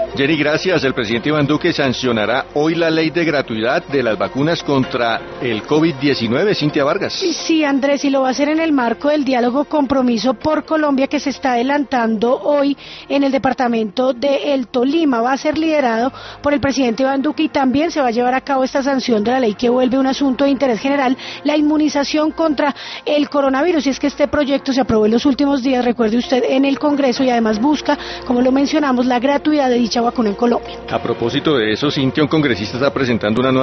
Jenny, gracias. El presidente Iván Duque sancionará hoy la ley de gratuidad de las vacunas contra el COVID-19. Cintia Vargas. Sí, Andrés, y lo va a hacer en el marco del diálogo Compromiso por Colombia que se está adelantando hoy en el departamento de El Tolima. Va a ser liderado por el presidente Iván Duque y también se va a llevar a cabo esta sanción de la ley que vuelve un asunto de interés general, la inmunización contra el coronavirus. Y es que este proyecto se aprobó en los últimos días, recuerde usted, en el Congreso y además busca, como lo mencionamos, la gratuidad de dicha vacuna en Colombia. A propósito de eso, Cintia, un congresista está presentando una nueva